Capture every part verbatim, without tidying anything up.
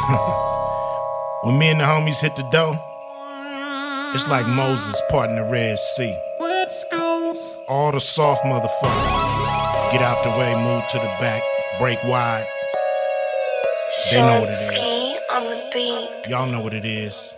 When me and the homies hit the dough, it's like Moses parting the Red Sea. All the soft motherfuckers get out the way, move to the back, break wide. They know what it is. On the beat. Y'all know what it is.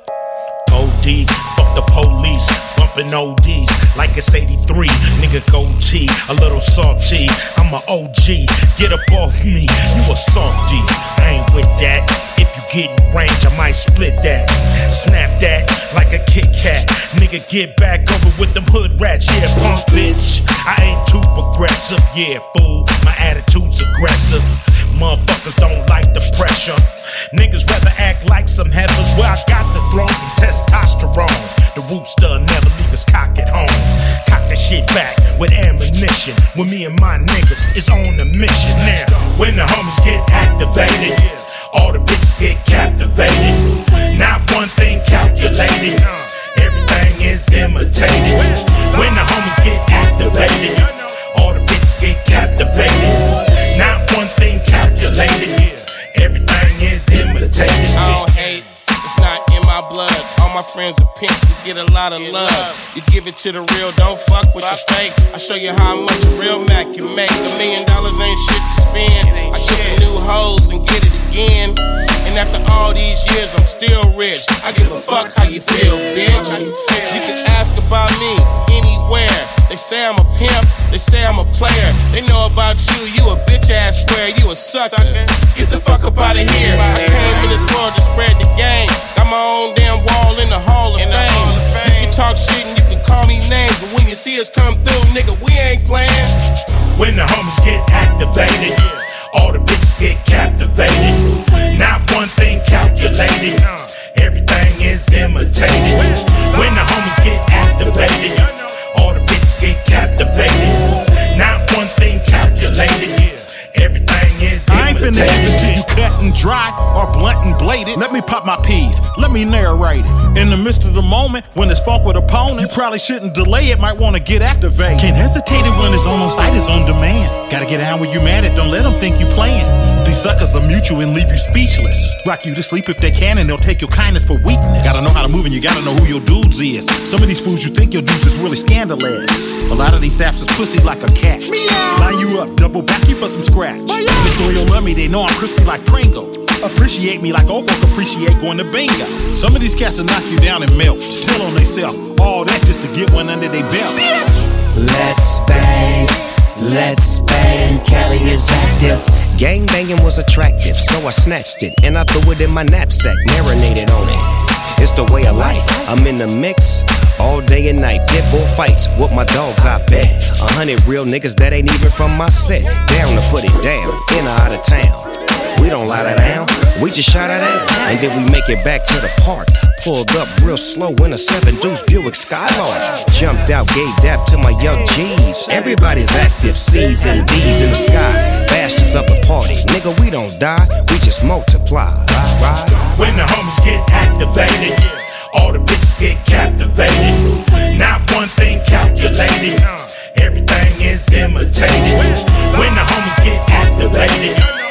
O D, fuck the police, bumping O Ds like it's eighty-three. Nigga goatee, a little salty. I'm a O G, get up off me, you a softy. I ain't with that. If you get in range, I might split that. Snap that like a Kit Kat. Nigga, get back over with them hood rats. Yeah, punk bitch. I ain't too progressive. Yeah, fool, my attitude's aggressive. Motherfuckers don't like the pressure. Niggas rather act like some heifers. Where I got the throne from testosterone. The rooster never leave his cock at home. Cock that shit back with ammunition. When me and my niggas is on a mission. Now, when the homies get activated, all the bitches get captivated. Not one thing calculated. Everything is imitated. When the homies get activated, all the bitches get captivated. Not one thing calculated. Everything is imitated. I don't hate, it's not in my blood. All my friends are pimps, we get a lot of love. You give it to the real, don't fuck with the fake. I show you how much a real Mac can make. A million dollars ain't shit to spend. I get some new hoes and get it again. And after all these years, I'm still rich. I give a fuck how you feel, bitch. You can ask about me anywhere. They say I'm a pimp, they say I'm a player. They know about you, you a bitch ass square, you a sucker. Get the fuck up out of here. I came in this world to spread the game. Got my own damn wall in the Hall of Fame. You can talk shit and you can call me names, but when you see us come through, nigga, we ain't playing. When the homies get activated, all the bitches get captivated. Not one thing calculated. Everything is imitated. When the homies get activated, all the bitches get captivated. Not one thing calculated. Everything is imitated. I ain't finna give it to you cut and dry or blunt and bladed. Let me pop my peas, let me narrate it. In the midst of the moment, when it's fought with opponents, you probably shouldn't delay it, might wanna get activated. Can't hesitate it when it's on site, it's on demand. Gotta get down when you mad at, don't let them think you playing. These suckers are mutual and leave you speechless. Rock you to sleep if they can and they'll take your kindness for weakness. Gotta know how to move and you gotta know who your dudes is. Some of these fools you think your dudes is really scandalous. A lot of these saps is pussy like a cat. Line you up, double back you for some scratch. The soil love me, they know I'm crispy like Pringle. Appreciate me like old folk appreciate going to bingo. Some of these cats will knock you down and melt. Tell on they self, all that just to get one under their belt. Let's bang, let's bang, Cali is active. Gang banging was attractive, so I snatched it and I threw it in my knapsack, marinated on it. It's the way of life, I'm in the mix all day and night. Pit bull fights with my dogs, I bet. A hundred real niggas that ain't even from my set. Down to put it down, in or out of town. We don't lie that down, we just shout it out. And then we make it back to the park. Pulled up real slow in a seven deuce Buick Skylark. Jumped out, gave dap to my young G's. Everybody's active, C's and D's in the sky. Bashed us up a party, nigga, we don't die, we just multiply. Ride, ride. When the homies get activated, all the bitches get captivated. Not one thing calculated. Everything is imitated. When the homies get activated,